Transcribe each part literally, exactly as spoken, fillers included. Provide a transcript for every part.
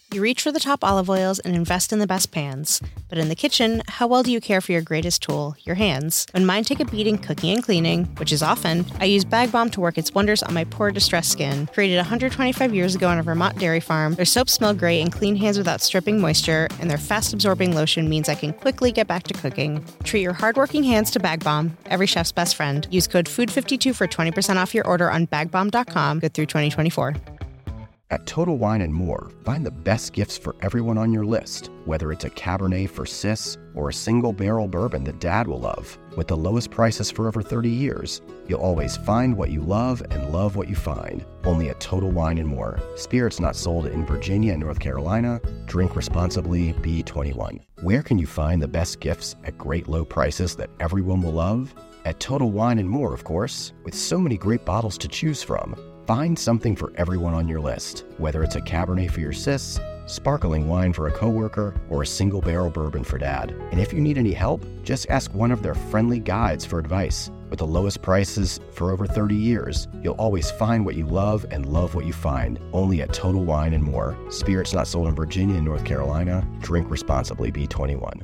You reach for the top olive oils and invest in the best pans. But in the kitchen, how well do you care for your greatest tool, your hands? When mine take a beating cooking and cleaning, which is often, I use Bag Balm to work its wonders on my poor, distressed skin. Created one hundred twenty-five years ago on a Vermont dairy farm, their soaps smell great and clean hands without stripping moisture, and their fast-absorbing lotion means I can quickly get back to cooking. Treat your hardworking hands to Bag Balm, every chef's best friend. Use code food fifty-two for twenty percent off your order on bag balm dot com, good through twenty twenty-four. At Total Wine and More, find the best gifts for everyone on your list, whether it's a Cabernet for Sis or a single barrel bourbon that Dad will love. With the lowest prices for over thirty years, you'll always find what you love and love what you find. Only at Total Wine and More. Spirits not sold in Virginia and North Carolina. Drink responsibly. B twenty-one. Where can you find the best gifts at great low prices that everyone will love? At Total Wine and More, of course, with so many great bottles to choose from. Find something for everyone on your list, whether it's a Cabernet for your sis, sparkling wine for a coworker, or a single barrel bourbon for Dad. And if you need any help, just ask one of their friendly guides for advice. With the lowest prices for over thirty years, you'll always find what you love and love what you find. Only at Total Wine and More. Spirits not sold in Virginia and North Carolina. Drink responsibly. B twenty-one.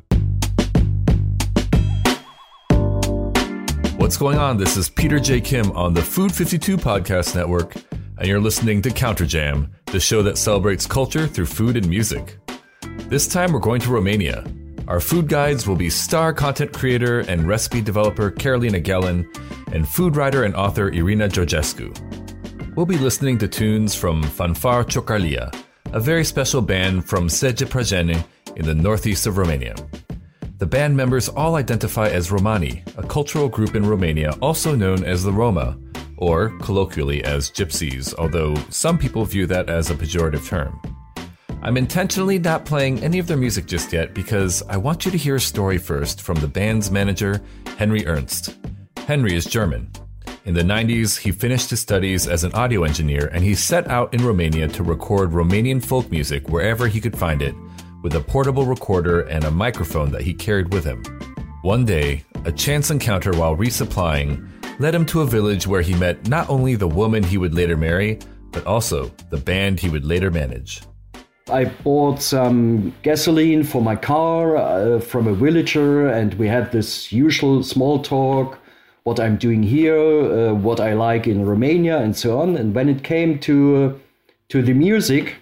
What's going on? This is Peter J. Kim on the Food fifty-two Podcast Network, and you're listening to Counter Jam, the show that celebrates culture through food and music. This time we're going to Romania. Our food guides will be star content creator and recipe developer Carolina Gellin and food writer and author Irina Georgescu. We'll be listening to tunes from Fanfar Ciocarlia, a very special band from Sege Prajene in the northeast of Romania. The band members all identify as Romani, a cultural group in Romania also known as the Roma, or colloquially as Gypsies, although some people view that as a pejorative term. I'm intentionally not playing any of their music just yet because I want you to hear a story first from the band's manager, Henry Ernst. Henry is German. In the nineties, he finished his studies as an audio engineer and he set out in Romania to record Romanian folk music wherever he could find it, with a portable recorder and a microphone that he carried with him. One day, a chance encounter while resupplying led him to a village where he met not only the woman he would later marry, but also the band he would later manage. I bought some gasoline for my car uh, from a villager, and we had this usual small talk, what I'm doing here, uh, what I like in Romania, and so on. And when it came to uh, to the music,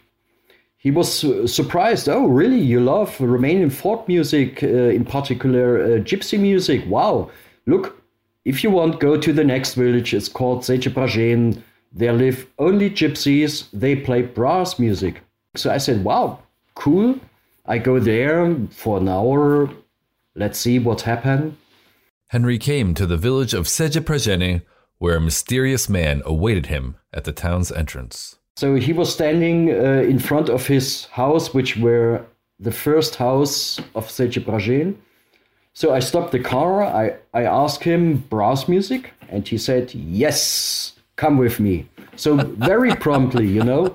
he was uh, surprised. Oh, really? You love Romanian folk music, uh, in particular uh, gypsy music? Wow. Look, if you want, go to the next village. It's called Sege Prajene. There live only gypsies. They play brass music. So I said, wow, cool. I go there for an hour. Let's see what happened. Henry came to the village of Sege Prajene, where a mysterious man awaited him at the town's entrance. So he was standing uh, in front of his house, which were the first house of Sege Prajene. So I stopped the car. I, I asked him, brass music? And he said, yes, come with me. So very promptly, you know,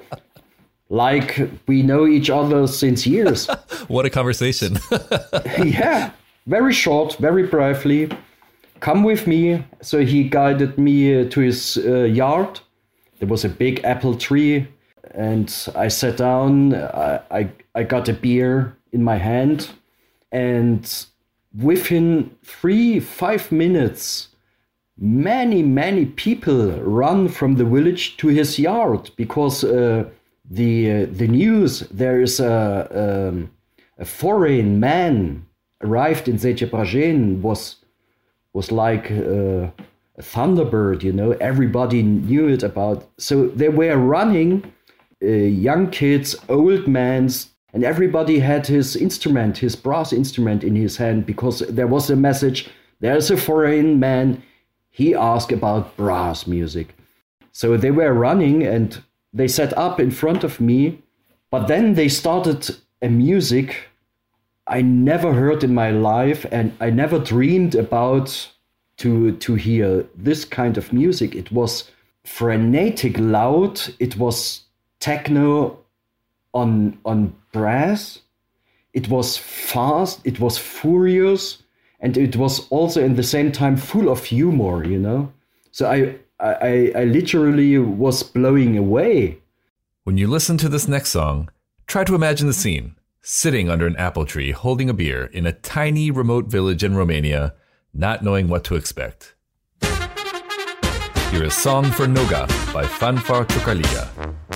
like we know each other since years. What a conversation. Yeah, very short, very briefly. Come with me. So he guided me uh, to his uh, yard. There was a big apple tree, and I sat down. I, I I got a beer in my hand, and within three, five minutes, many, many people run from the village to his yard because uh, the uh, the news there is a um, a foreign man arrived in Sege Prajene was was like. Uh, A thunderbird, you know, everybody knew it about. So they were running, uh, young kids, old men, and everybody had his instrument, his brass instrument in his hand, because there was a message, there's a foreign man, he asked about brass music. So they were running and they sat up in front of me, but then they started a music I never heard in my life, and I never dreamed about to to hear this kind of music. It was frenetic loud. It was techno on on brass. It was fast. It was furious, and it was also in the same time full of humor. You know, so I I I literally was blowing away. When you listen to this next song, Try to imagine the scene. Sitting under an apple tree, holding a beer in a tiny remote village in Romania, not knowing what to expect. Here is Song for Noga by Fanfar Ciocărlia.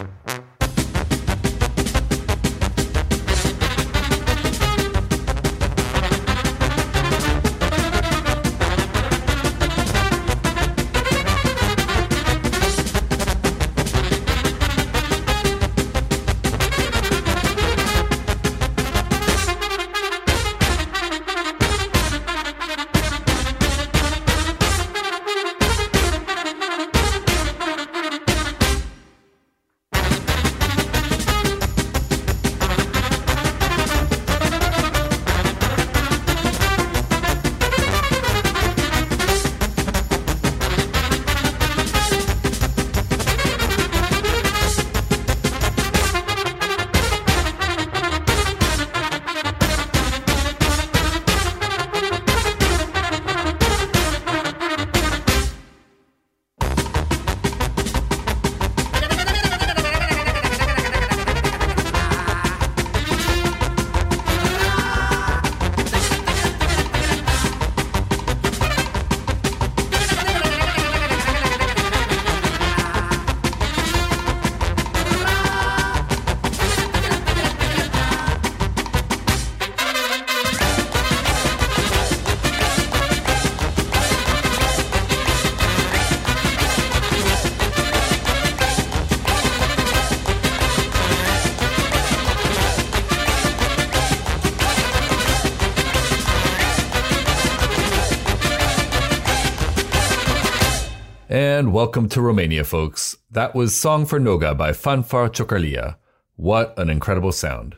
And welcome to Romania, folks. That was Song for Noga by Fanfar Ciocărlia. What an incredible sound.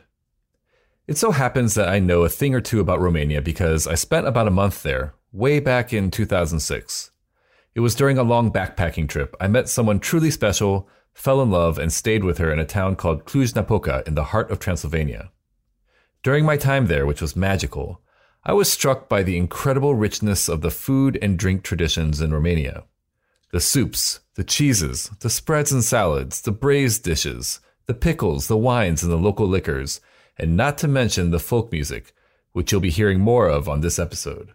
It so happens that I know a thing or two about Romania because I spent about a month there, way back in two thousand six. It was during a long backpacking trip. I met someone truly special, fell in love, and stayed with her in a town called Cluj-Napoca in the heart of Transylvania. During my time there, which was magical, I was struck by the incredible richness of the food and drink traditions in Romania. The soups, the cheeses, the spreads and salads, the braised dishes, the pickles, the wines, and the local liquors, and not to mention the folk music, which you'll be hearing more of on this episode.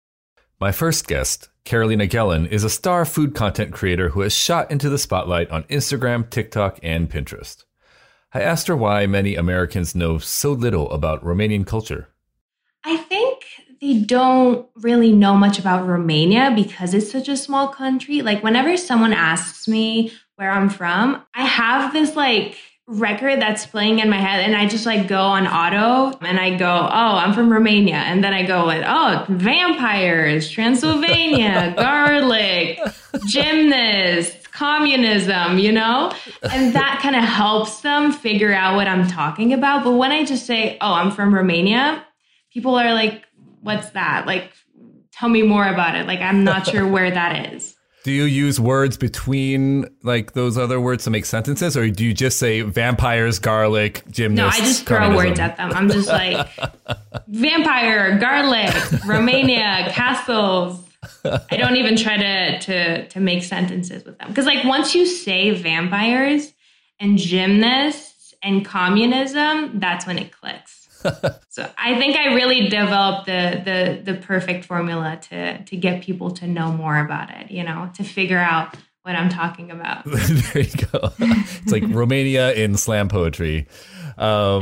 My first guest, Carolina Gellin, is a star food content creator who has shot into the spotlight on Instagram, TikTok, and Pinterest. I asked her why many Americans know so little about Romanian culture. I think they don't really know much about Romania because it's such a small country. Like whenever someone asks me where I'm from, I have this like record that's playing in my head and I just like go on auto and I go, oh, I'm from Romania. And then I go like, oh, vampires, Transylvania, garlic, gymnasts, communism, you know? And that kind of helps them figure out what I'm talking about. But when I just say, oh, I'm from Romania, people are like, what's that? Like, tell me more about it. Like, I'm not sure where that is. Do you use words between like those other words to make sentences, or do you just say vampires, garlic, gymnasts? No, I just throw communism? words at them. I'm just like, vampire, garlic, Romania, castles. I don't even try to to to make sentences with them. Because like once you say vampires and gymnasts and communism, that's when it clicks. So I think I really developed the the the perfect formula to to get people to know more about it, you know, to figure out what I'm talking about. There you go. It's like Romania in slam poetry. Um,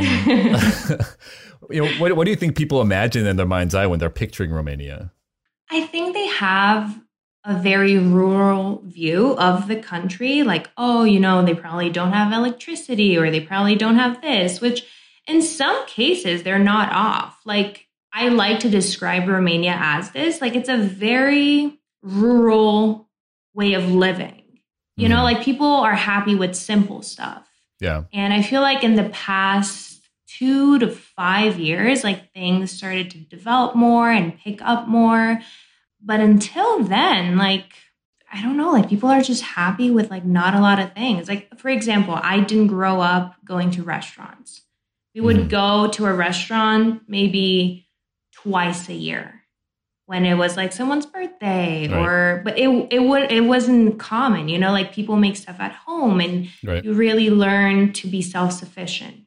you know, what what do you think people imagine in their mind's eye when they're picturing Romania? I think they have a very rural view of the country, like, oh, you know, they probably don't have electricity or they probably don't have this, which in some cases, they're not off. Like, I like to describe Romania as this. Like, it's a very rural way of living. You mm-hmm. know, like people are happy with simple stuff. Yeah. And I feel like in the past two to five years, like things started to develop more and pick up more. But until then, like, I don't know, like people are just happy with like not a lot of things. Like, for example, I didn't grow up going to restaurants. We would mm. go to a restaurant maybe twice a year when it was like someone's birthday right. or, but it it would it wasn't common, you know, like people make stuff at home and right. you really learn to be self-sufficient.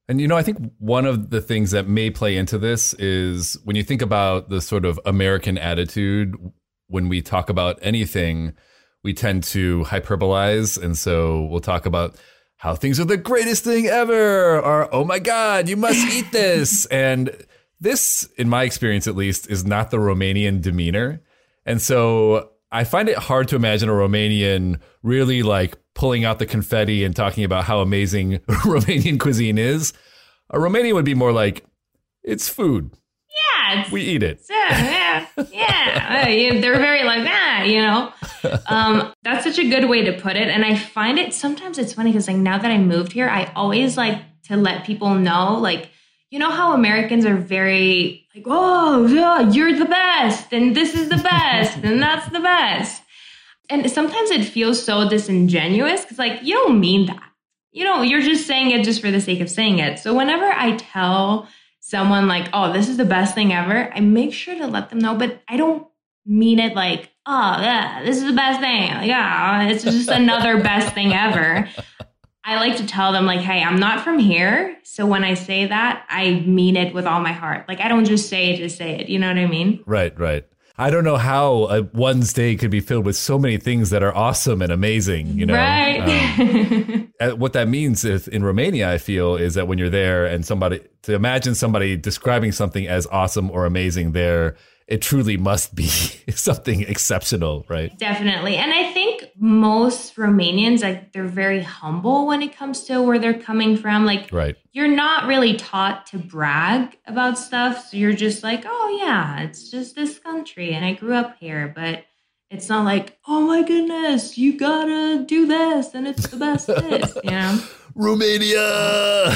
And, you know, I think one of the things that may play into this is when you think about the sort of American attitude, when we talk about anything, we tend to hyperbolize. And so we'll talk about how things are the greatest thing ever, or, oh my God, you must eat this. And this, in my experience at least, is not the Romanian demeanor. And so I find it hard to imagine a Romanian really like pulling out the confetti and talking about how amazing Romanian cuisine is. A Romanian would be more like, it's food. Yeah. It's, we eat it. Yeah. Yeah. yeah. They're very like that, you know. Um, that's such a good way to put it. And I find it, sometimes it's funny because like now that I moved here, I always like to let people know, like, you know how Americans are very like, oh, yeah, you're the best, and this is the best, and that's the best. And sometimes it feels so disingenuous because, like, you don't mean that. You know, you're just saying it just for the sake of saying it. So whenever I tell someone, like, oh, this is the best thing ever, I make sure to let them know, but I don't mean it like, oh, yeah, this is the best thing. Like, yeah, it's just another best thing ever. I like to tell them, like, hey, I'm not from here. So when I say that, I mean it with all my heart. Like, I don't just say it to say it. You know what I mean? Right, right. I don't know how a, one's day could be filled with so many things that are awesome and amazing, you know? Right. Um, what that means if, in Romania, I feel, is that when you're there and somebody, to imagine somebody describing something as awesome or amazing there, it truly must be something exceptional, right? Definitely. And I think most Romanians, like, they're very humble when it comes to where they're coming from. Like, right. You're not really taught to brag about stuff. So you're just like, oh, yeah, it's just this country and I grew up here. But it's not like, oh, my goodness, you gotta do this and it's the best this, you know? Romania!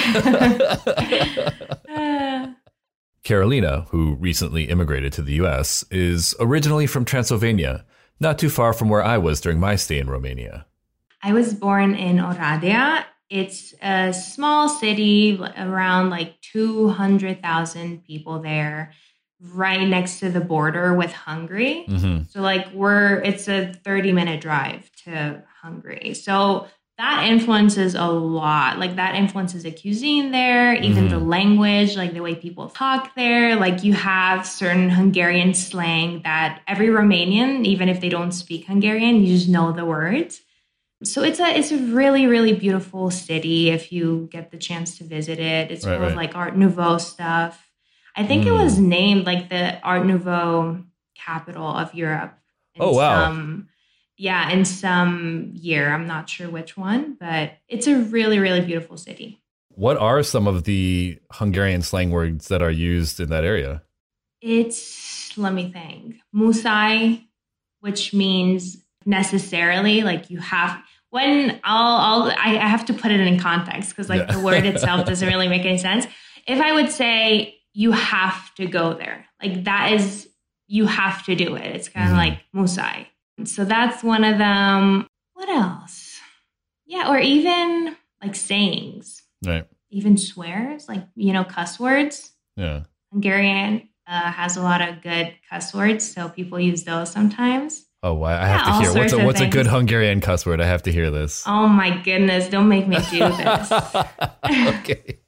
uh, Carolina, who recently immigrated to the U S, is originally from Transylvania, not too far from where I was during my stay in Romania. I was born in Oradea. It's a small city, around like two hundred thousand people there, right next to the border with Hungary. Mm-hmm. So like we're, it's a thirty minute drive to Hungary. So that influences a lot. Like that influences the cuisine there, even mm-hmm. the language, like the way people talk there. Like you have certain Hungarian slang that every Romanian, even if they don't speak Hungarian, you just know the words. So it's a it's a really, really beautiful city if you get the chance to visit it. It's right, full right. of like Art Nouveau stuff. I think mm. it was named like the Art Nouveau capital of Europe. Oh, wow. Some, Yeah, in some year. I'm not sure which one, but it's a really, really beautiful city. What are some of the Hungarian slang words that are used in that area? It's, let me think, musai, which means necessarily, like you have, when I'll, I'll I have to put it in context because like yeah. the word itself doesn't really make any sense. If I would say you have to go there, like that is, you have to do it. It's kind of mm-hmm. like musai. So that's one of them. What else? Yeah, or even like sayings. Right. Even swears, like, you know, cuss words. Yeah. Hungarian uh, has a lot of good cuss words, so people use those sometimes. Oh, wow. I yeah, have to hear. What's a, what's things. a good Hungarian cuss word? I have to hear this. Oh, my goodness. Don't make me do this. Okay.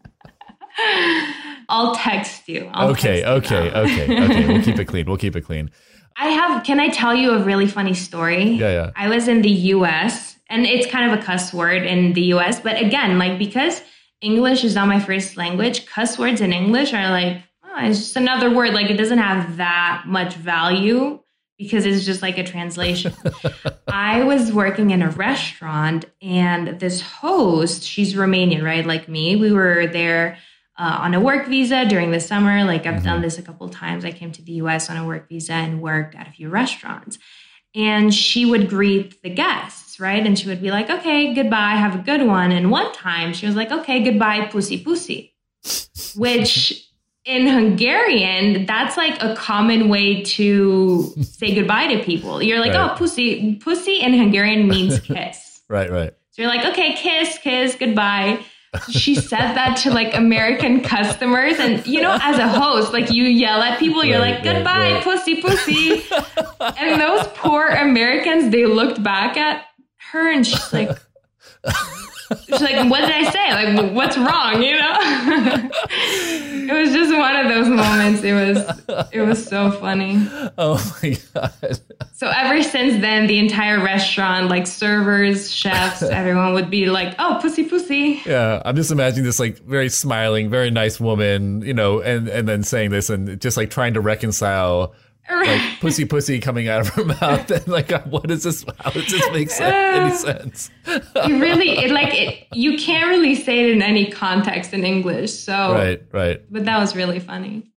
I'll text you. I'll okay, text okay, you okay, okay. We'll keep it clean. We'll keep it clean. I have, can I tell you a really funny story? Yeah, yeah. I was in the U S, and it's kind of a cuss word in the U S, but again, like because English is not my first language, cuss words in English are like, oh, it's just another word. Like it doesn't have that much value because it's just like a translation. I was working in a restaurant and this host, she's Romanian, right? Like me, we were there Uh, on a work visa during the summer. Like I've mm-hmm. done this a couple of times. I came to the U S on a work visa and worked at a few restaurants. And she would greet the guests, right? And she would be like, okay, goodbye, have a good one. And one time she was like, okay, goodbye, pussy pussy, which in Hungarian, that's like a common way to say goodbye to people. You're like, right. oh, pussy, pussy in Hungarian means kiss. Right, right. So you're like, okay, kiss, kiss, goodbye. She said that to like American customers, and you know, as a host, like you yell at people, you're right, like, goodbye, right, right. pussy, pussy. And those poor Americans, they looked back at her and she's like, she's like, what did I say? Like, what's wrong? You know? It was just one of those moments. It was, it was so funny. Oh my God. So ever since then, the entire restaurant, like servers, chefs, everyone would be like, oh, pussy, pussy. Yeah. I'm just imagining this like very smiling, very nice woman, you know, and, and then saying this and just like trying to reconcile like pussy pussy coming out of her mouth, and like, what is this? How does this make sense, any sense? It really, it like it. You can't really say it in any context in English. So right, right. But that was really funny.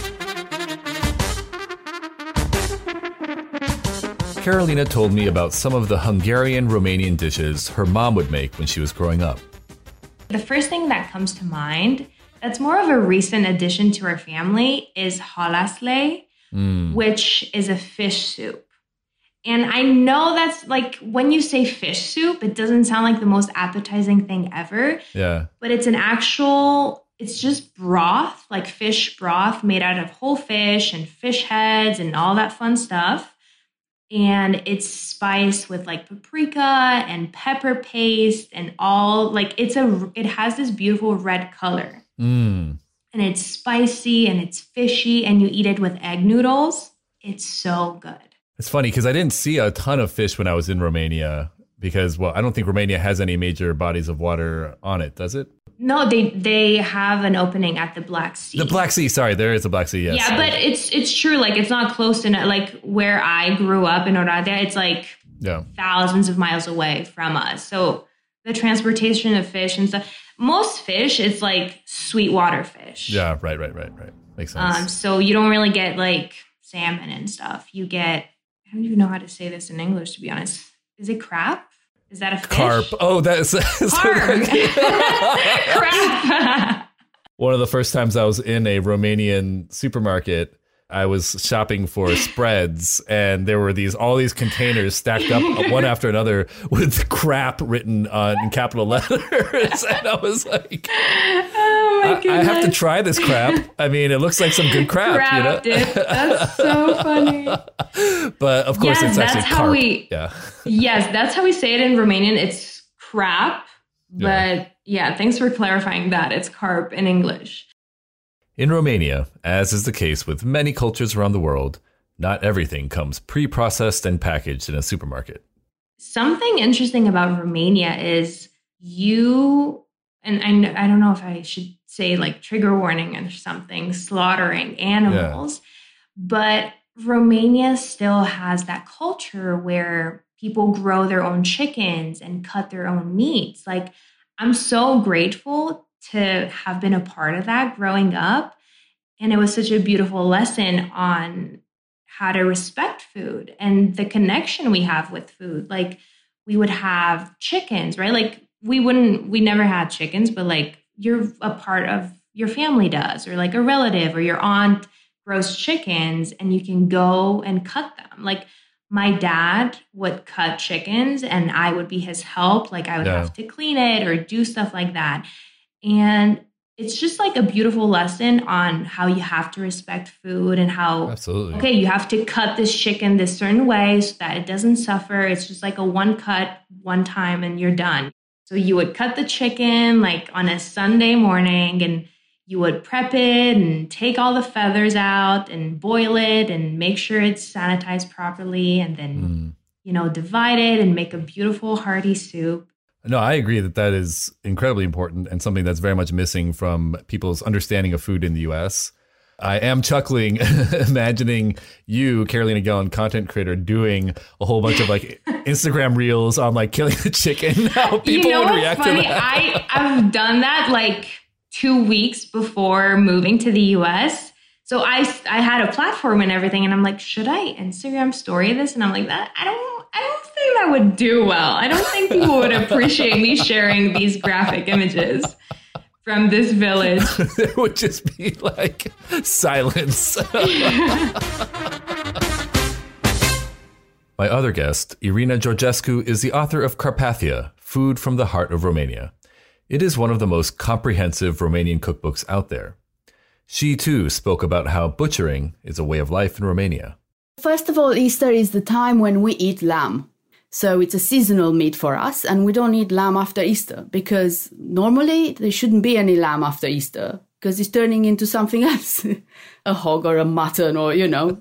Carolina told me about some of the Hungarian Romanian dishes her mom would make when she was growing up. The first thing that comes to mind, that's more of a recent addition to our family, is halászlé. Mm. Which is a fish soup. And I know that's like, when you say fish soup, it doesn't sound like the most appetizing thing ever. Yeah. But it's an actual, it's just broth, like fish broth made out of whole fish and fish heads and all that fun stuff. And it's spiced with like paprika and pepper paste and all, like it's a, it has this beautiful red color. Mm. And it's spicy and it's fishy, and you eat it with egg noodles. It's so good. It's funny because I didn't see a ton of fish when I was in Romania because, well, I don't think Romania has any major bodies of water on it, does it? No, they they have an opening at the Black Sea. The Black Sea, sorry, there is a Black Sea, yes. Yeah, but it's it's true. Like, it's not close enough. Like, where I grew up in Oradea, it's like yeah. thousands of miles away from us. So the transportation of fish and stuff. Most fish, it's like sweetwater fish. Yeah, right, right, right, right. Makes sense. Um, so you don't really get like salmon and stuff. You get, I don't even know how to say this in English, to be honest. Is it crab? Is that a fish? Carp. Oh, that's carp. Crab. One of the first times I was in a Romanian supermarket, I was shopping for spreads, and there were these all these containers stacked up one after another with crap written on in capital letters, and I was like, "Oh my goodness. I, I have to try this crap. I mean, it looks like some good crap, crap you know." Dip. That's so funny. But of course, yes, it's that's actually how carp. we. Yeah. Yes, that's how we say it in Romanian. It's crap, but yeah. yeah, thanks for clarifying that. It's carp in English. In Romania, as is the case with many cultures around the world, not everything comes pre-processed and packaged in a supermarket. Something interesting about Romania is you, and I, know, I don't know if I should say like trigger warning or something, slaughtering animals, yeah. but Romania still has that culture where people grow their own chickens and cut their own meats. Like, I'm so grateful to have been a part of that growing up. And it was such a beautiful lesson on how to respect food and the connection we have with food. Like, we would have chickens, right? Like, we wouldn't, we never had chickens, but like, you're a part of, your family does, or like a relative or your aunt grows chickens and you can go and cut them. Like, my dad would cut chickens and I would be his help. Like, I would yeah. have to clean it or do stuff like that. And it's just like a beautiful lesson on how you have to respect food and how, Absolutely. okay, you have to cut this chicken this certain way so that it doesn't suffer. It's just like a one cut, one time, and you're done. So you would cut the chicken like on a Sunday morning, and you would prep it and take all the feathers out and boil it and make sure it's sanitized properly, and then, mm. you know, divide it and make a beautiful hearty soup. No, I agree that that is incredibly important and something that's very much missing from people's understanding of food in the U S. I am chuckling, imagining you, Carolina Gellin, content creator, doing a whole bunch of like Instagram reels on like killing the chicken. How people you know would what's react funny? to that. I, I've done that like two weeks before moving to the U S. So I, I had a platform and everything, and I'm like, should I Instagram story this? And I'm like, that I don't I don't think that would do well. I don't think people would appreciate me sharing these graphic images from this village. It would just be like silence. My other guest, Irina Georgescu, is the author of Carpathia, Food from the Heart of Romania. It is one of the most comprehensive Romanian cookbooks out there. She, too, spoke about how butchering is a way of life in Romania. First of all, Easter is the time when we eat lamb. So it's a seasonal meat for us, and we don't eat lamb after Easter because normally there shouldn't be any lamb after Easter because it's turning into something else, a hog or a mutton or, you know.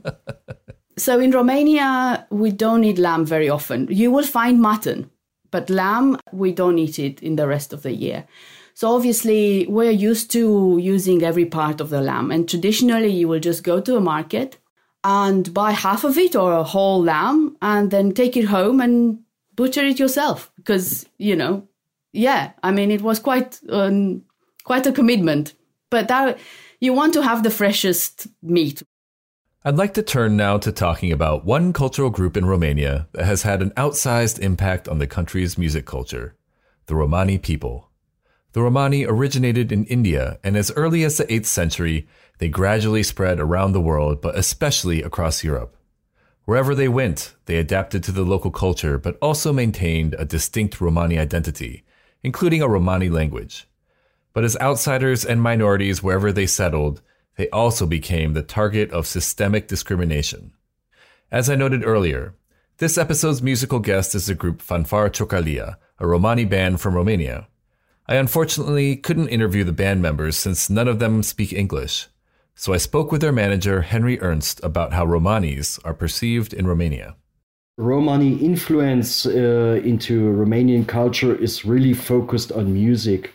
So in Romania, we don't eat lamb very often. You will find mutton, but lamb, we don't eat it in the rest of the year. So obviously, we're used to using every part of the lamb. And traditionally, you will just go to a market and buy half of it or a whole lamb and then take it home and butcher it yourself. Because, you know, yeah, I mean, it was quite um, quite a commitment. But that, you want to have the freshest meat. I'd like to turn now to talking about one cultural group in Romania that has had an outsized impact on the country's music culture, the Romani people. The Romani originated in India, and as early as the eighth century, they gradually spread around the world, but especially across Europe. Wherever they went, they adapted to the local culture, but also maintained a distinct Romani identity, including a Romani language. But as outsiders and minorities wherever they settled, they also became the target of systemic discrimination. As I noted earlier, this episode's musical guest is the group Fanfara Ciocalia, a Romani band from Romania. I unfortunately couldn't interview the band members since none of them speak English, so I spoke with their manager, Henry Ernst, about how Romanis are perceived in Romania. Romani influence uh, into Romanian culture is really focused on music.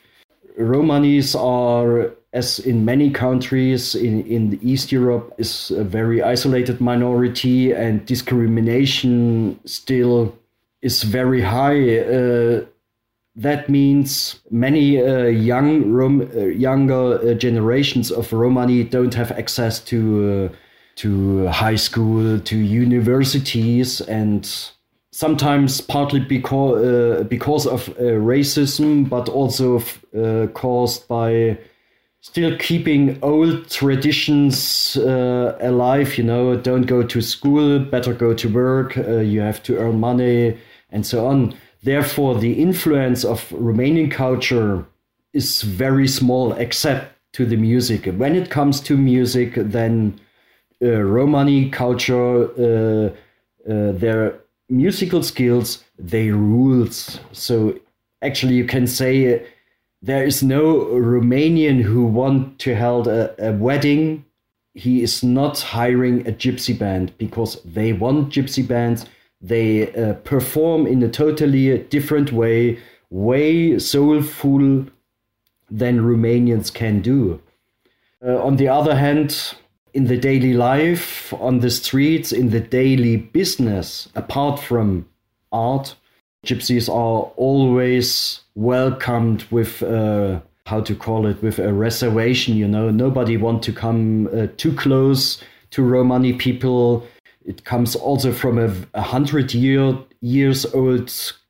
Romanis are, as in many countries in, in East Europe, is a very isolated minority, and discrimination still is very high. Uh, That means many uh, young Rom- uh, younger uh, generations of Romani don't have access to uh, to high school, to universities, and sometimes partly because uh, because of uh, racism, but also uh, caused by still keeping old traditions uh, alive. You know, don't go to school, better go to work. Uh, you have to earn money, and so on. Therefore, the influence of Romanian culture is very small, except to the music. When it comes to music, then uh, Romani culture, uh, uh, their musical skills, they rules. So actually, you can say there is no Romanian who want to hold a, a wedding. He is not hiring a gypsy band because they want gypsy bands. They uh, perform in a totally different way, way soulful than Romanians can do. Uh, on the other hand, in the daily life, on the streets, in the daily business, apart from art, gypsies are always welcomed with, uh, how to call it, with a reservation, you know. Nobody wants to come uh, too close to Romani people. It comes also from a, a hundred year, years old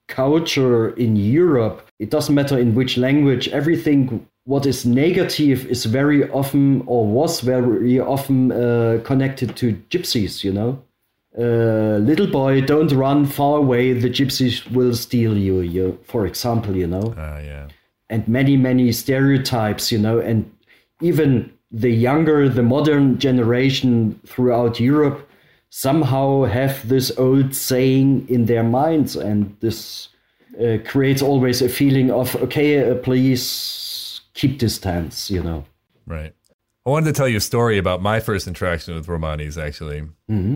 culture in Europe. It doesn't matter in which language. Everything what is negative is very often, or was very often, uh, connected to gypsies, you know. Uh, little boy, don't run far away, the gypsies will steal you, you for example, you know. Uh, yeah. And many, many stereotypes, you know, and even the younger, the modern generation throughout Europe somehow have this old saying in their minds, and this uh, creates always a feeling of, okay, uh, please keep distance, you know. Right. I wanted to tell you a story about my first interaction with Romanis, actually. Mm-hmm.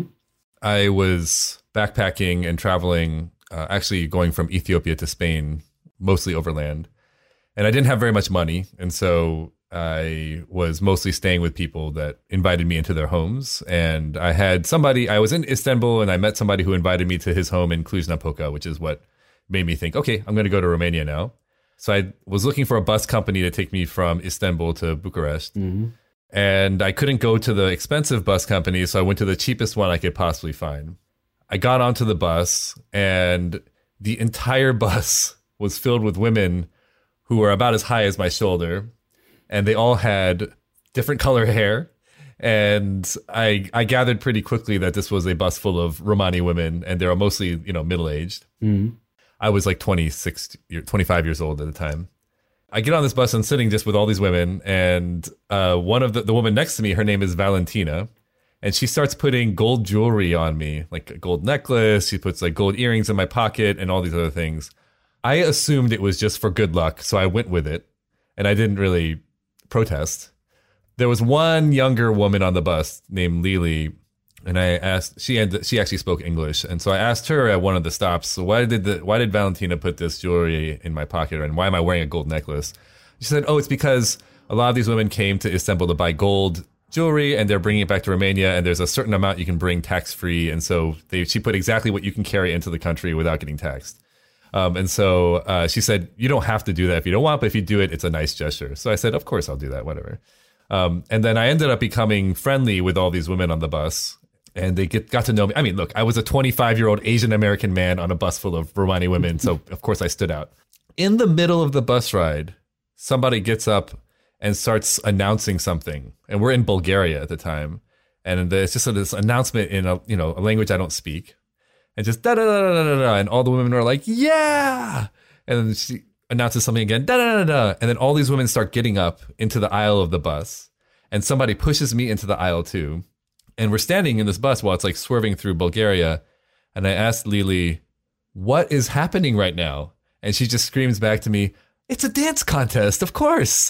I was backpacking and traveling, uh, actually going from Ethiopia to Spain, mostly overland. And I didn't have very much money, and so I was mostly staying with people that invited me into their homes. And I had somebody, I was in Istanbul and I met somebody who invited me to his home in Cluj-Napoca, which is what made me think, okay, I'm going to go to Romania now. So I was looking for a bus company to take me from Istanbul to Bucharest. Mm-hmm. And I couldn't go to the expensive bus company, so I went to the cheapest one I could possibly find. I got onto the bus, and the entire bus was filled with women who were about as high as my shoulder. And they all had different color hair. And I I gathered pretty quickly that this was a bus full of Romani women, and they were mostly, you know, middle-aged. Mm-hmm. I was like twenty-six, twenty-five years old at the time. I get on this bus and sitting just with all these women, and uh, one of the, the woman next to me, her name is Valentina, And she starts putting gold jewelry on me, like a gold necklace. She puts like gold earrings in my pocket and all these other things. I assumed it was just for good luck, so I went with it. And I didn't really protest. There was one younger woman on the bus named Lily, and I asked, she had, she actually spoke English. And so I asked her at one of the stops, so why did the, why did Valentina put this jewelry in my pocket? And why am I wearing a gold necklace? She said, oh, it's because a lot of these women came to Istanbul to buy gold jewelry and they're bringing it back to Romania, and there's a certain amount you can bring tax-free. And so they, she put exactly what you can carry into the country without getting taxed. Um, and so uh, she said, you don't have to do that if you don't want, but if you do it, it's a nice gesture. So I said, of course I'll do that, whatever. Um, and then I ended up becoming friendly with all these women on the bus, and they get, got to know me. I mean, look, I was a twenty-five-year-old Asian American man on a bus full of Romani women, so of course I stood out. In the middle of the bus ride, somebody gets up and starts announcing something. And we're in Bulgaria at the time. And it's just this announcement in a, you know, a language I don't speak. And just da da da da da da. And all the women are like, yeah. And then she announces something again, da da da da. And then all these women start getting up into the aisle of the bus. And somebody pushes me into the aisle too. And we're standing in this bus while it's like swerving through Bulgaria. And I asked Lily, what is happening right now? And she just screams back to me, it's a dance contest, of course.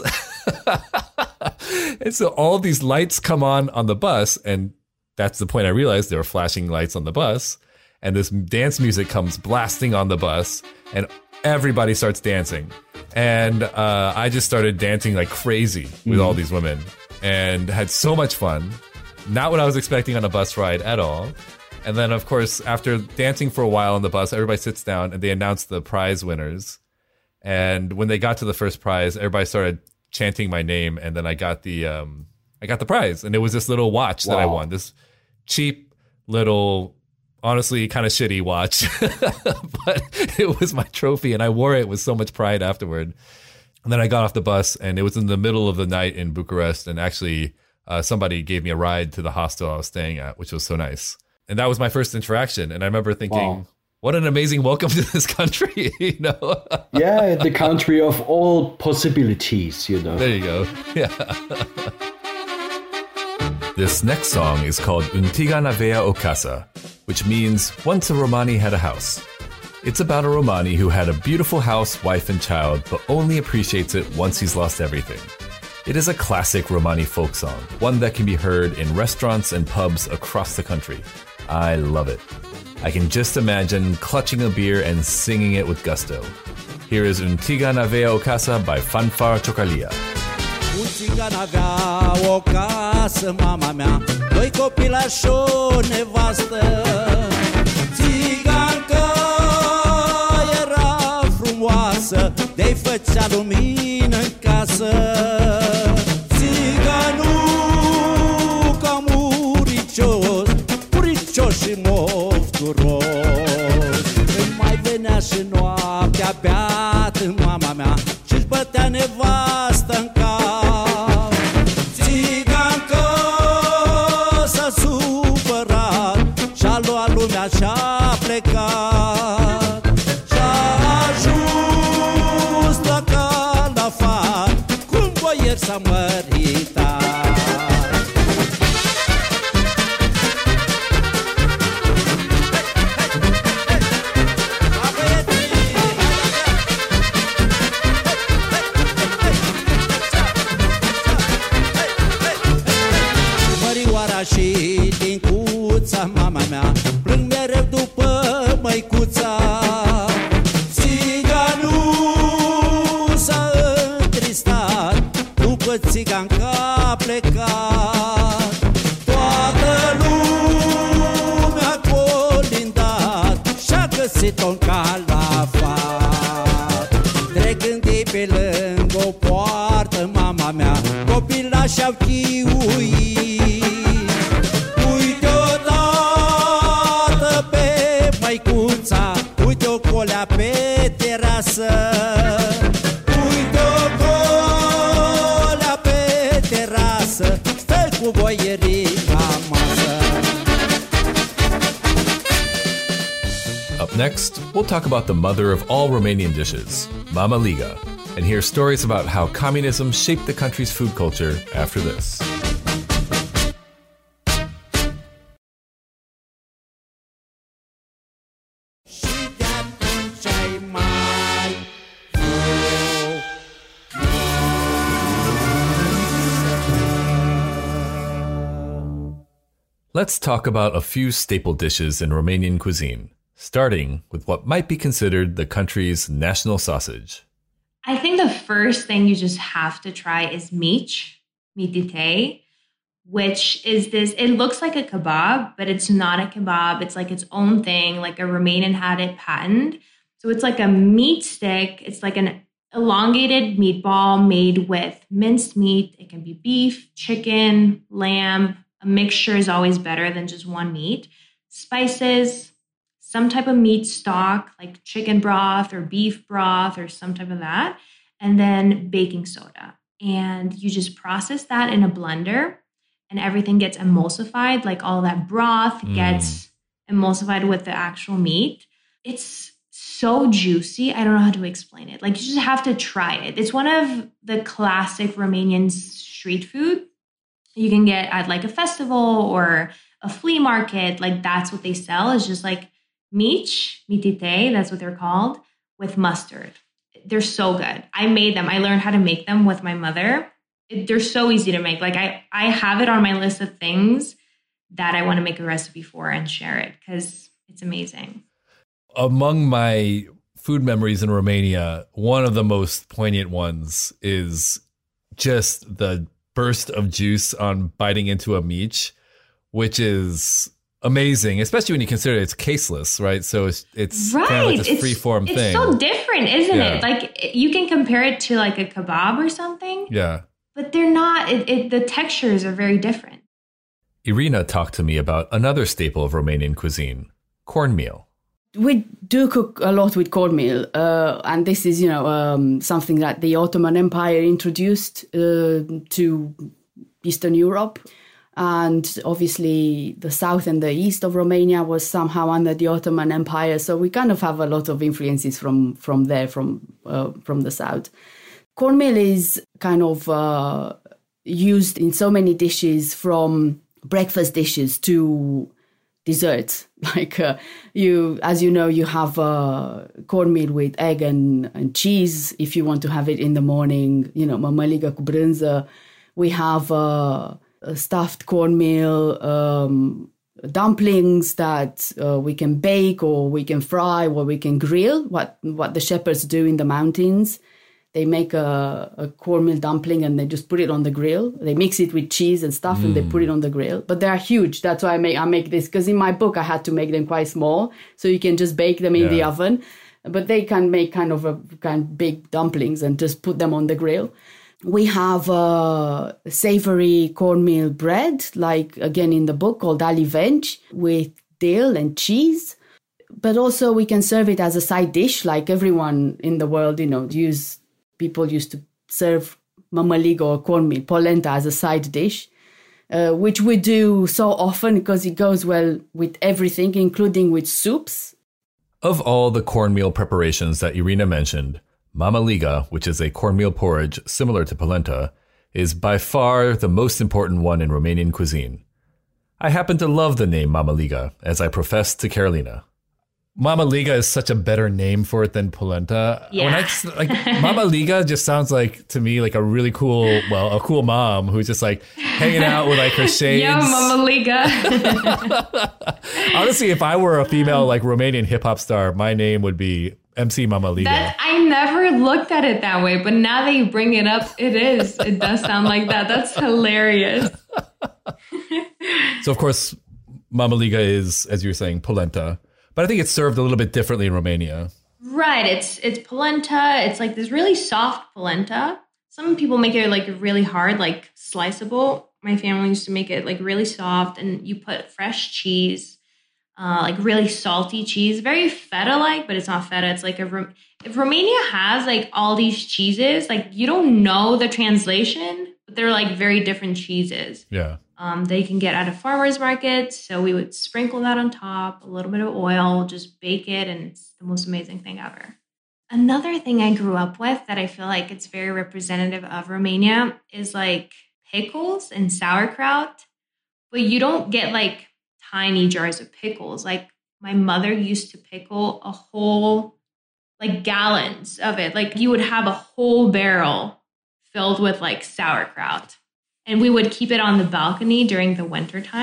And so all these lights come on on the bus. And that's the point I realized there were flashing lights on the bus. And this dance music comes blasting on the bus. And everybody starts dancing. And uh, I just started dancing like crazy with mm. all these women. And had so much fun. Not what I was expecting on a bus ride at all. And then, of course, after dancing for a while on the bus, everybody sits down and they announce the prize winners. And when they got to the first prize, everybody started chanting my name, and then I got the um, I got the prize, and it was this little watch wow. that I won, this cheap little, honestly kind of shitty watch, but it was my trophy, and I wore it with so much pride afterward. And then I got off the bus, and it was in the middle of the night in Bucharest, and actually uh, somebody gave me a ride to the hostel I was staying at, which was so nice. And that was my first interaction, and I remember thinking, wow. what an amazing welcome to this country, you know? Yeah, the country of all possibilities, you know. There you go. Yeah. This next song is called Untigan Avea o Casa, which means once a Romani had a house. It's about a Romani who had a beautiful house, wife, and child, but only appreciates it once he's lost everything. It is a classic Romani folk song, one that can be heard in restaurants and pubs across the country. I love it. I can just imagine clutching a beer and singing it with gusto. Here is Untigan Avea o Casa by Fanfar Ciocalia. Untigan avea o casă, mama mea, doi copilași și o nevastă. Țigancă era frumoasă, de-i făcea lumină în casă. Țiganul ca muricios, muricios și mofturos. Îmi mai venea și noaptea beat în mama mea și-și bătea nevastă în cap. Țigancă s-a supărat și-a luat lumea și-a plecat. Și-a ajuns la calafat, cum boier s-a măritat. Și din cuța mama mea plâng mereu după măicuța. Țiganul s-a întristat după țiganca a plecat. Toată lumea a colindat și-a găsit-o în calafat. Trecând-i pe lângă o poartă mama mea, copilași au chiuit. Uite-o colea pe terasă, uite-o colea pe terasă, stă cu boierii la masă. Up next, we'll talk about the mother of all Romanian dishes, Mama Liga, and hear stories about how communism shaped the country's food culture after this. Let's talk about a few staple dishes in Romanian cuisine, starting with what might be considered the country's national sausage. I think the first thing you just have to try is mici, mititei, which is this, it looks like a kebab, but it's not a kebab. It's like its own thing, like a Romanian had it patented. So it's like a meat stick. It's like an elongated meatball made with minced meat. It can be beef, chicken, lamb. A mixture is always better than just one meat. Spices, some type of meat stock, like chicken broth or beef broth or some type of that, and then baking soda. And you just process that in a blender and everything gets emulsified, like all that broth mm. gets emulsified with the actual meat. It's so juicy. I don't know how to explain it. Like, you just have to try it. It's one of the classic Romanian street food you can get at like a festival or a flea market. Like, that's what they sell. It's just like mici, mititei, that's what they're called, with mustard. They're so good. I made them. I learned how to make them with my mother. It, they're so easy to make. Like, I, I have it on my list of things that I want to make a recipe for and share it because it's amazing. Among my food memories in Romania, one of the most poignant ones is just the burst of juice on biting into a mici, which is amazing, especially when you consider it's caseless, right? So it's it's right. kind of like this free form it's thing. It's so different, isn't yeah. it? Like, you can compare it to like a kebab or something. Yeah. But they're not, it, it, the textures are very different. Irina talked to me about another staple of Romanian cuisine, cornmeal. We do cook a lot with cornmeal, uh, and this is, you know, um, something that the Ottoman Empire introduced uh, to Eastern Europe. And obviously the south and the east of Romania was somehow under the Ottoman Empire. So we kind of have a lot of influences from, from there, from, uh, from the south. Cornmeal is kind of uh, used in so many dishes, from breakfast dishes to desserts. Like uh, you, as you know, you have uh, cornmeal with egg and, and cheese. If you want to have it in the morning, you know, mămăligă cu brânză. We have uh, stuffed cornmeal um, dumplings that uh, we can bake or we can fry or we can grill. What what the shepherds do in the mountains. They make a, a cornmeal dumpling and they just put it on the grill. They mix it with cheese and stuff mm. and they put it on the grill. But they are huge. That's why I make I make this, because in my book I had to make them quite small, so you can just bake them in yeah. the oven. But they can make kind of a kind of big dumplings and just put them on the grill. We have uh, savory cornmeal bread, like again in the book, called alivenci, with dill and cheese. But also we can serve it as a side dish, like everyone in the world, you know, use. People used to serve mămăligă or cornmeal, polenta, as a side dish, uh, which we do so often because it goes well with everything, including with soups. Of all the cornmeal preparations that Irina mentioned, mămăligă, which is a cornmeal porridge similar to polenta, is by far the most important one in Romanian cuisine. I happen to love the name mămăligă, as I profess to Carolina. Mămăligă is such a better name for it than polenta. Yeah. When I, like, mămăligă just sounds like, to me, like a really cool, well, a cool mom who's just like hanging out with like her shades. Yo, mămăligă. Honestly, if I were a female like Romanian hip hop star, my name would be M C Mămăligă. That, I never looked at it that way, but now that you bring it up, it is. It does sound like that. That's hilarious. So, of course, mămăligă is, as you were saying, polenta. But I think it's served a little bit differently in Romania. Right. It's it's polenta. It's like this really soft polenta. Some people make it like really hard, like sliceable. My family used to make it like really soft, and you put fresh cheese, uh, like really salty cheese, very feta-like, but it's not feta. It's like a, if Romania has like all these cheeses, like you don't know the translation, but they're like very different cheeses. Yeah. Um, they can get at a farmer's market. So we would sprinkle that on top, a little bit of oil, just bake it. And it's the most amazing thing ever. Another thing I grew up with that I feel like it's very representative of Romania is like pickles and sauerkraut. But you don't get like tiny jars of pickles. Like my mother used to pickle a whole, like gallons of it. Like you would have a whole barrel filled with like sauerkraut. And we would keep it on the balcony during the winter time.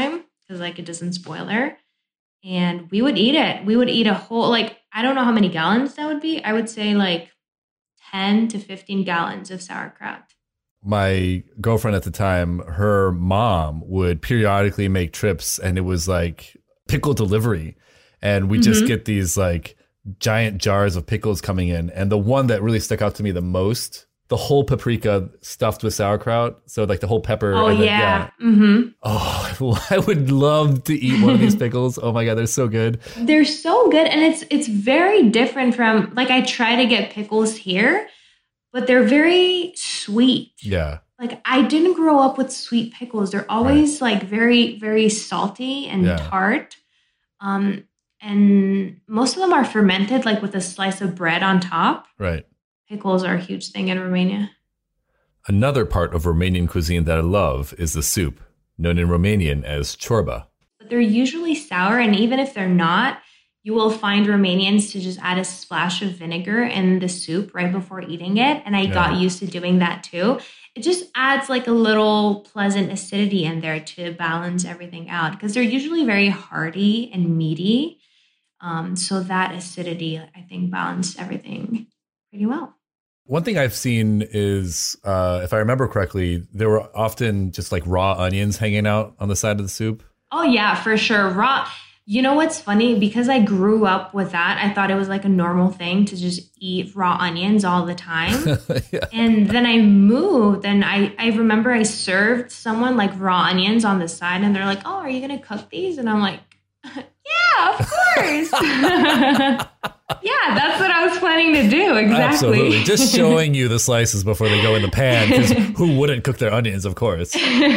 because like it doesn't spoil there. And we would eat it. We would eat a whole, like, I don't know how many gallons that would be. I would say like ten to fifteen gallons of sauerkraut. My girlfriend at the time, her mom would periodically make trips, and it was like pickle delivery. And we mm-hmm. just get these like giant jars of pickles coming in. And the one that really stuck out to me the most, the whole paprika stuffed with sauerkraut. So like the whole pepper. Oh, and the, yeah. yeah. Mm-hmm. Oh, I would love to eat one of these pickles. Oh my God, they're so good. They're so good. And it's it's very different from, like, I try to get pickles here, but they're very sweet. Yeah. Like, I didn't grow up with sweet pickles. They're always right. like very, very salty and yeah. tart. Um, and most of them are fermented, like with a slice of bread on top. Right. Pickles are a huge thing in Romania. Another part of Romanian cuisine that I love is the soup, known in Romanian as ciorba. But they're usually sour, and even if they're not, you will find Romanians to just add a splash of vinegar in the soup right before eating it. And I yeah. got used to doing that too. It just adds like a little pleasant acidity in there to balance everything out, because they're usually very hearty and meaty. Um, so that acidity, I think, balanced everything pretty well. One thing I've seen is, uh, if I remember correctly, there were often just like raw onions hanging out on the side of the soup. Oh, yeah, for sure. Raw. You know what's funny? Because I grew up with that, I thought it was like a normal thing to just eat raw onions all the time. yeah. And then I moved, and I, I remember I served someone like raw onions on the side, and they're like, oh, are you going to cook these? And I'm like, yeah, of course. Yeah, that's what I was planning to do. Exactly. Absolutely. Just showing you the slices before they go in the pan, because who wouldn't cook their onions, of course.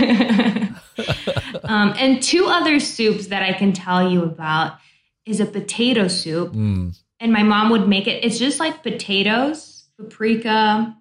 um, and two other soups that I can tell you about is a potato soup. Mm. And my mom would make it. It's just like potatoes, paprika,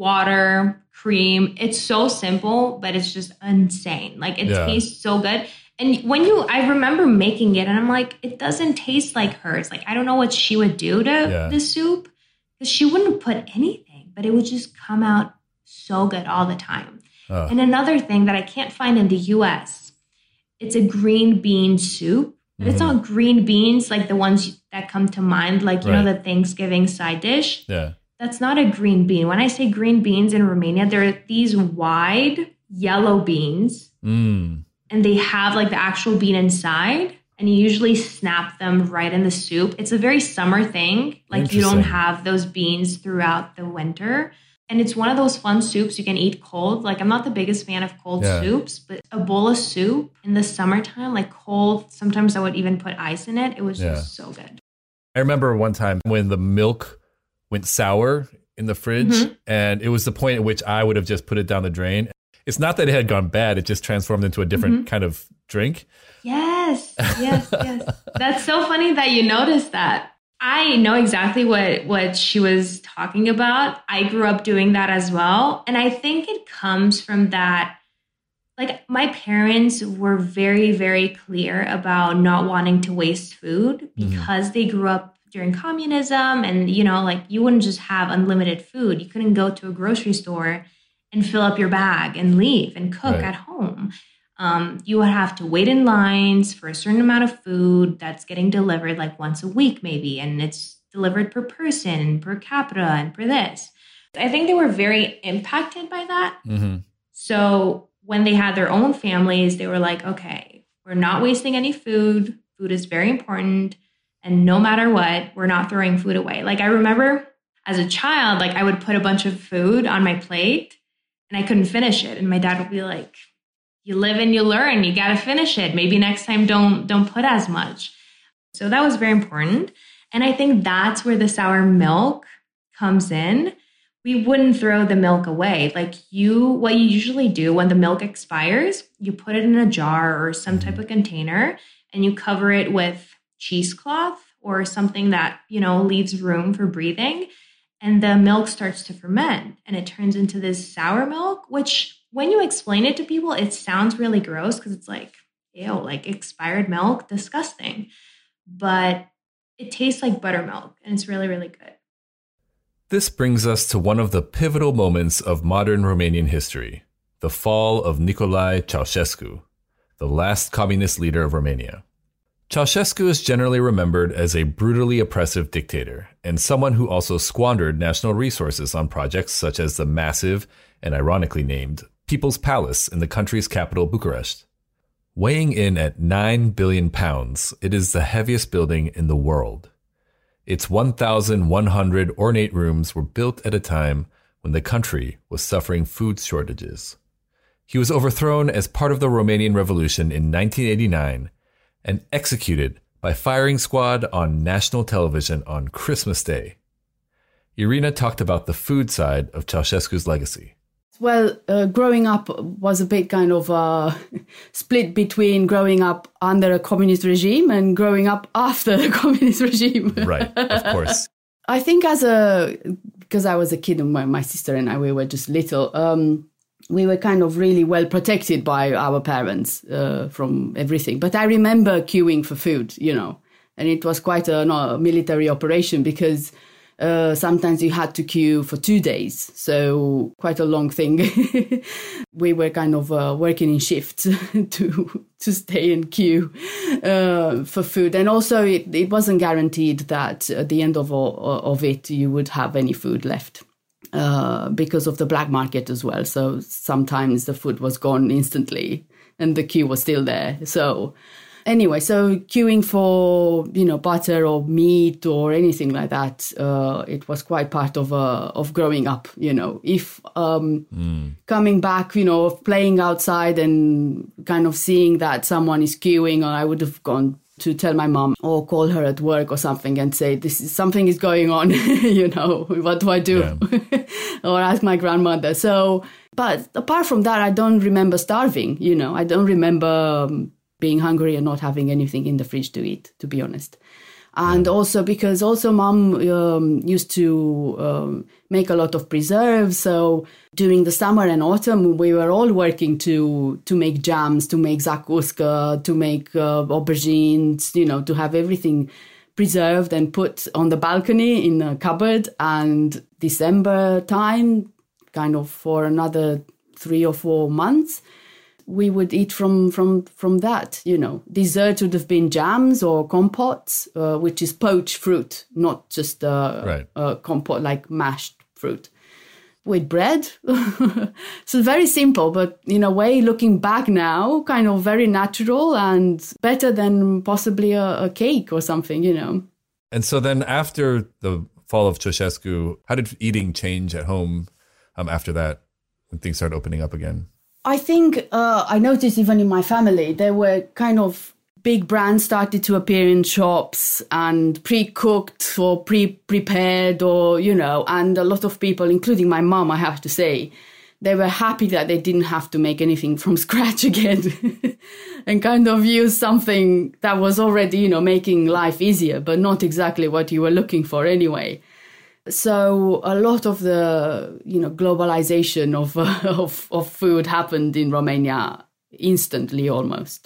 water, cream. It's so simple, but it's just insane. Like, it yeah. tastes so good. And when you, I remember making it, and I'm like, it doesn't taste like hers. Like, I don't know what she would do to yeah. the soup, because she wouldn't put anything, but it would just come out so good all the time. Oh. And another thing that I can't find in the U S, it's a green bean soup, but mm-hmm. it's not green beans like the ones that come to mind, like, you right. know, the Thanksgiving side dish. Yeah. That's not a green bean. When I say green beans in Romania, they're these wide yellow beans. Mm. And they have like the actual bean inside, and you usually snap them right in the soup. It's a very summer thing. Like, you don't have those beans throughout the winter. And it's one of those fun soups you can eat cold. Like, I'm not the biggest fan of cold yeah. soups, but a bowl of soup in the summertime, like cold, sometimes I would even put ice in it. It was yeah. just so good. I remember one time when the milk went sour in the fridge, mm-hmm. and it was the point at which I would have just put it down the drain. It's not that it had gone bad. It just transformed into a different mm-hmm. kind of drink. Yes, yes, yes. That's so funny that you noticed that. I know exactly what, what she was talking about. I grew up doing that as well. And I think it comes from that, like, my parents were very, very clear about not wanting to waste food, because mm-hmm. they grew up during communism, and, you know, like, you wouldn't just have unlimited food. You couldn't go to a grocery store and fill up your bag and leave and cook right. at home. Um, you would have to wait in lines for a certain amount of food that's getting delivered like once a week maybe, and it's delivered per person, per capita, and per this. I think they were very impacted by that. Mm-hmm. So when they had their own families, they were like, okay, we're not wasting any food. Food is very important. And no matter what, we're not throwing food away. Like, I remember as a child, like, I would put a bunch of food on my plate, and I couldn't finish it. And my dad would be like, you live and you learn. You got to finish it. Maybe next time don't don't put as much. So that was very important. And I think that's where the sour milk comes in. We wouldn't throw the milk away. Like, you, what you usually do when the milk expires, you put it in a jar or some type of container, and you cover it with cheesecloth or something that, you know, leaves room for breathing. And the milk starts to ferment, and it turns into this sour milk, which when you explain it to people, it sounds really gross, because it's like, ew, like expired milk, disgusting. But it tastes like buttermilk, and it's really, really good. This brings us to one of the pivotal moments of modern Romanian history, the fall of Nicolae Ceausescu. the last communist leader of Romania. Ceausescu is generally remembered as a brutally oppressive dictator and someone who also squandered national resources on projects such as the massive and ironically named People's Palace in the country's capital, Bucharest. Weighing in at nine billion pounds, it is the heaviest building in the world. Its one thousand one hundred ornate rooms were built at a time when the country was suffering food shortages. He was overthrown as part of the Romanian Revolution in nineteen eighty-nine and executed by firing squad on national television on Christmas Day. Irina talked about the food side of Ceausescu's legacy. Well, uh, growing up was a bit kind of a split between growing up under a communist regime and growing up after the communist regime. Right, of course. I think as a, because I was a kid and my, my sister and I, we were just little, um, we were kind of really well protected by our parents uh, from everything. But I remember queuing for food, you know, and it was quite a, no, a military operation because uh, sometimes you had to queue for two days. So quite a long thing. We were kind of uh, working in shifts to to stay in queue uh, for food. And also it, it wasn't guaranteed that at the end of, of it you would have any food left. Uh, because of the black market as well. So sometimes the food was gone instantly and the queue was still there. So anyway, so queuing for, you know, butter or meat or anything like that, uh, it was quite part of uh, of growing up, you know. If um, mm. coming back, you know, of playing outside and kind of seeing that someone is queuing, or I would have gone to tell my mom or call her at work or something and say, this is something is going on, you know, what do I do? Yeah. Or ask my grandmother. So, but apart from that, I don't remember starving, you know, I don't remember um, being hungry and not having anything in the fridge to eat, to be honest. And yeah. also because also mom um, used to um, make a lot of preserves. So during the summer and autumn, we were all working to to make jams, to make zakuska, to make uh, aubergines, you know, to have everything preserved and put on the balcony in a cupboard. And December time, kind of for another three or four months, we would eat from from from that, you know. Dessert would have been jams or compotes, uh, which is poached fruit, not just uh, right. a compote like mashed fruit, with bread. So very simple, but in a way, looking back now, kind of very natural and better than possibly a, a cake or something, you know. And so then after the fall of Ceausescu, how did eating change at home um, after that, when things started opening up again? I think uh, I noticed even in my family, there were kind of big brands started to appear in shops and pre-cooked or pre-prepared or, you know, and a lot of people, including my mom, I have to say, they were happy that they didn't have to make anything from scratch again and kind of use something that was already, you know, making life easier, but not exactly what you were looking for anyway. So a lot of the, you know, globalization of, uh, of of food happened in Romania instantly almost.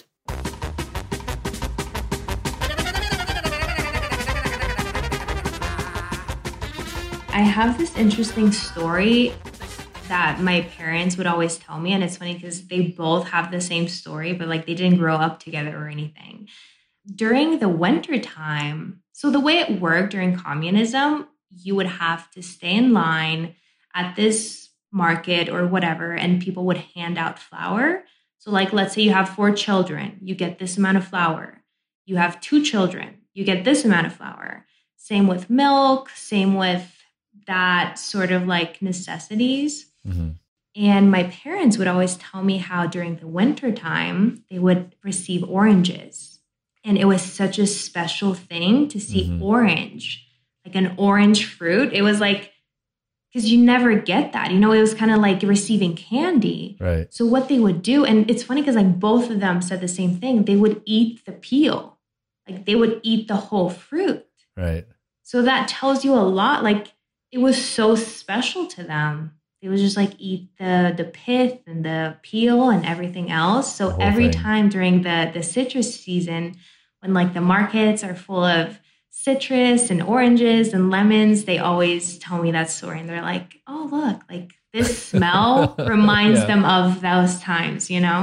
I have this interesting story that my parents would always tell me, and it's funny because they both have the same story, but like they didn't grow up together or anything. During the winter time, so the way it worked during communism, you would have to stay in line at this market or whatever, and people would hand out flour. So like, let's say you have four children, you get this amount of flour. You have two children, you get this amount of flour. Same with milk, same with that sort of like necessities. Mm-hmm. And my parents would always tell me how during the winter time, they would receive oranges. And it was such a special thing to see mm-hmm. orange. Like an orange fruit. It was like, because you never get that, you know, it was kind of like receiving candy. Right. So what they would do, and it's funny because like both of them said the same thing, they would eat the peel. Like they would eat the whole fruit. Right. So that tells you a lot. Like it was so special to them. They would just like eat the, the pith and the peel and everything else. So every thing. time during the, the citrus season, when like the markets are full of citrus and oranges and lemons, they always tell me that story. And they're like, oh, look, like this smell reminds yeah. them of those times, you know?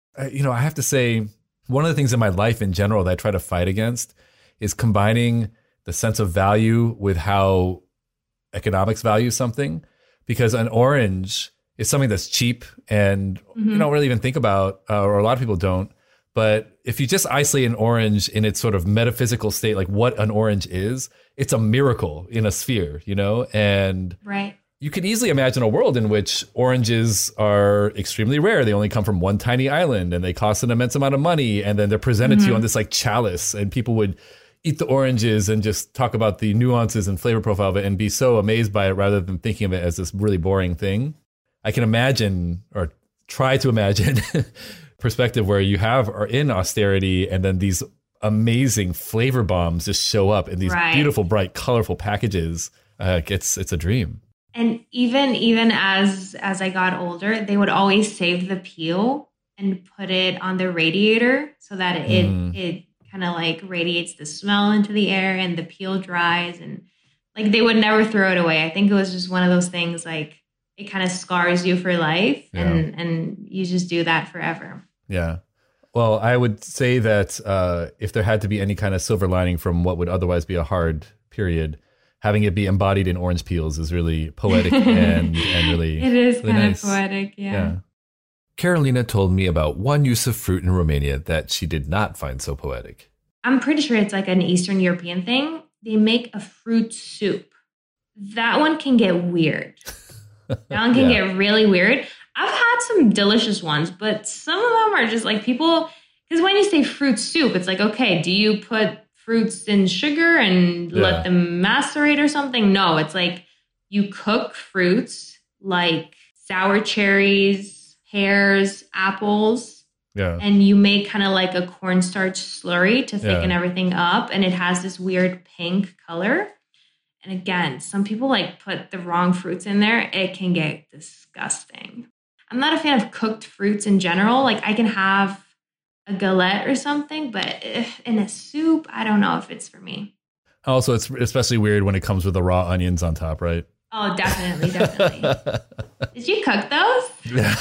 Uh, you know, I have to say, one of the things in my life in general that I try to fight against is combining the sense of value with how economics value something. Because an orange is something that's cheap and mm-hmm. you don't really even think about, uh, or a lot of people don't. But if you just isolate an orange in its sort of metaphysical state, like what an orange is, it's a miracle in a sphere, you know? And right. you can easily imagine a world in which oranges are extremely rare. They only come from one tiny island and they cost an immense amount of money. And then they're presented mm-hmm. to you on this like chalice, and people would eat the oranges and just talk about the nuances and flavor profile of it and be so amazed by it rather than thinking of it as this really boring thing. I can imagine, or try to imagine, perspective where you have are in austerity and then these amazing flavor bombs just show up in these right. beautiful, bright, colorful packages. Uh, it's it's a dream. And even even as as I got older, they would always save the peel and put it on the radiator so that it mm. it kind of like radiates the smell into the air and the peel dries, and like they would never throw it away. I think it was just one of those things like it kind of scars you for life, yeah. and and you just do that forever. Yeah. Well, I would say that uh, if there had to be any kind of silver lining from what would otherwise be a hard period, having it be embodied in orange peels is really poetic and, and really It is really kind nice. of poetic, yeah. yeah. Carolina told me about one use of fruit in Romania that she did not find so poetic. I'm pretty sure it's like an Eastern European thing. They make a fruit soup. That one can get weird. That one can yeah. get really weird. I've had some delicious ones, but some of them are just like people, because when you say fruit soup, it's like, okay, do you put fruits in sugar and yeah. let them macerate or something? No, it's like you cook fruits like sour cherries, pears, apples, yeah. and you make kind of like a cornstarch slurry to thicken yeah. everything up. And it has this weird pink color. And again, some people like put the wrong fruits in there. It can get disgusting. I'm not a fan of cooked fruits in general. Like I can have a galette or something, but if in a soup, I don't know if it's for me. Also, it's especially weird when it comes with the raw onions on top, right? Oh, definitely, definitely. Did you cook those? Yeah.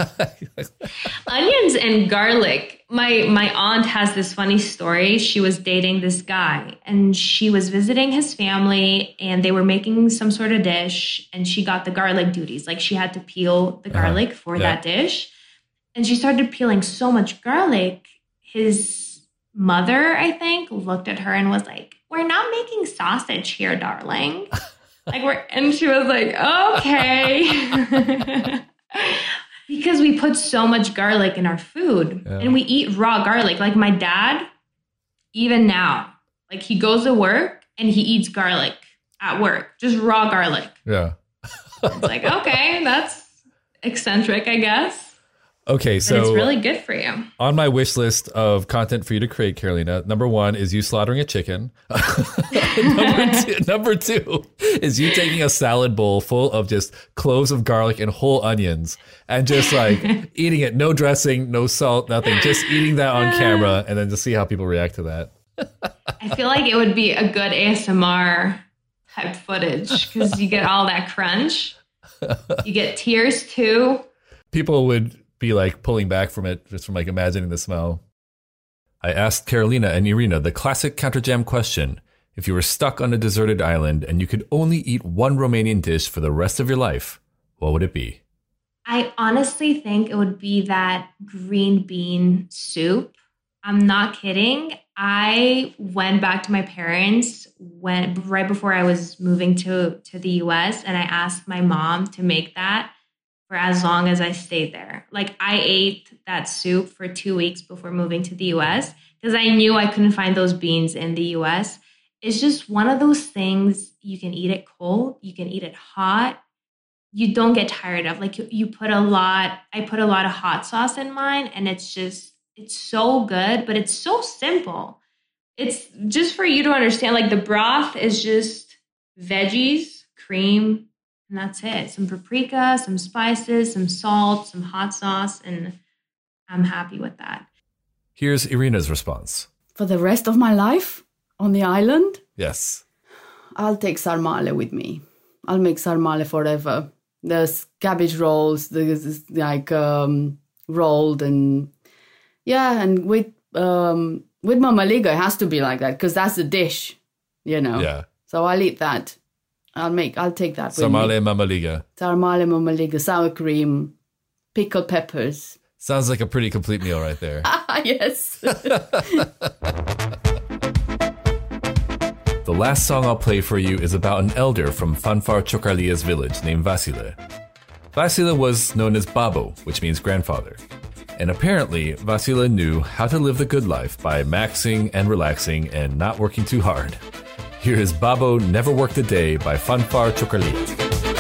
Onions and garlic. My my aunt has this funny story. She was dating this guy and she was visiting his family and they were making some sort of dish and she got the garlic duties. Like she had to peel the garlic uh-huh. for yeah. that dish. And she started peeling so much garlic. His mother, I think, looked at her and was like, "We're not making sausage here, darling." Like we're, and she was like, okay. Because we put so much garlic in our food yeah. and we eat raw garlic. Like my dad, even now, like he goes to work and he eats garlic at work, just raw garlic. Yeah. It's like, okay, that's eccentric, I guess. Okay, so but it's really good for you. On my wish list of content for you to create, Carolina, number one is you slaughtering a chicken. number, two, number two is you taking a salad bowl full of just cloves of garlic and whole onions and just like eating it, no dressing, no salt, nothing, just eating that on camera and then to see how people react to that. I feel like it would be a good A S M R type footage because you get all that crunch. You get tears too. People would be like pulling back from it just from like imagining the smell. I asked Carolina and Irina the classic Counterjam question. If you were stuck on a deserted island and you could only eat one Romanian dish for the rest of your life, what would it be? I honestly think it would be that green bean soup. I'm not kidding. I went back to my parents when right before I was moving to, to the U S and I asked my mom to make that for as long as I stayed there. Like I ate that soup for two weeks before moving to the U S because I knew I couldn't find those beans in the U S. It's just one of those things you can eat it cold, you can eat it hot. You don't get tired of. Like you, you put a lot, I put a lot of hot sauce in mine and it's just, it's so good, but it's so simple. It's just for you to understand, like the broth is just veggies, cream, and that's it. Some paprika, some spices, some salt, some hot sauce, and I'm happy with that. Here's Irina's response. For the rest of my life on the island? Yes. I'll take sarmale with me. I'll make sarmale forever. There's cabbage rolls, there's like um, rolled and Yeah, and with um, with Mamaliga, it has to be like that because that's the dish, you know. Yeah. So I'll eat that. I'll make. I'll take that. Sarmale Mamaliga. Sarmale Mamaliga, sour cream, pickled peppers. Sounds like a pretty complete meal right there. Yes. The last song I'll play for you is about an elder from Fanfar Chocarlia's village named Vasile. Vasile was known as Babo, which means grandfather. And apparently, Vasile knew how to live the good life by maxing and relaxing and not working too hard. Here is Babo Never Worked a Day by Fanfar Chocarlia.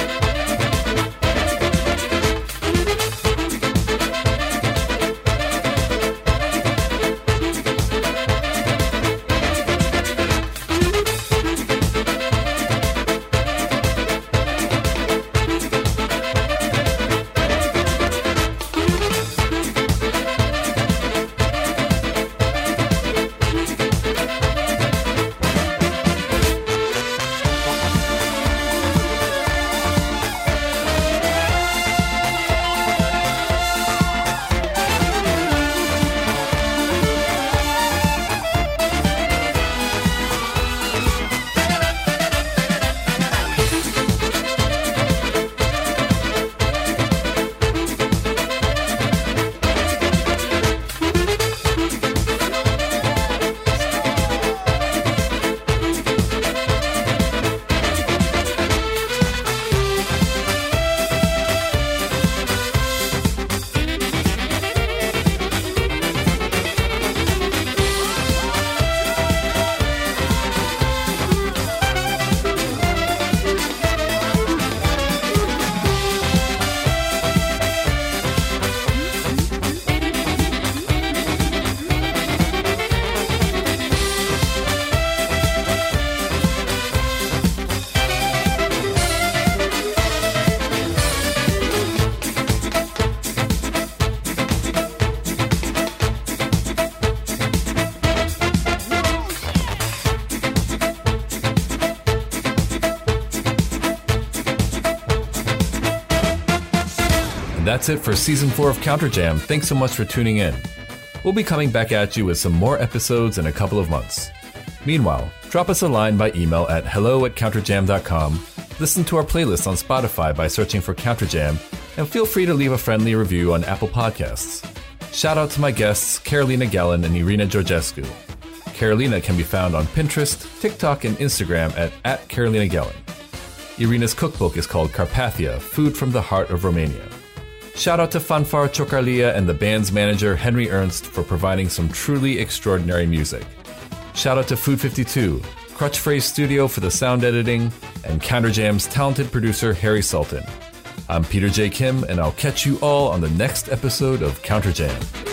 That's it for Season four of Counter Jam. Thanks so much for tuning in. We'll be coming back at you with some more episodes in a couple of months. Meanwhile, drop us a line by email at hello at counterjam dot com, listen to our playlist on Spotify by searching for Counter Jam, and feel free to leave a friendly review on Apple Podcasts. Shout out to my guests, Carolina Gallen and Irina Georgescu. Carolina can be found on Pinterest, TikTok, and Instagram at, at Carolina Gallen. Irina's cookbook is called Carpathia, Food from the Heart of Romania. Shout out to Fanfar Chocarlia and the band's manager, Henry Ernst, for providing some truly extraordinary music. Shout out to Food fifty-two, Crutch Phrase Studio for the sound editing, and Counter Jam's talented producer, Harry Sultan. I'm Peter J. Kim, and I'll catch you all on the next episode of Counter Jam.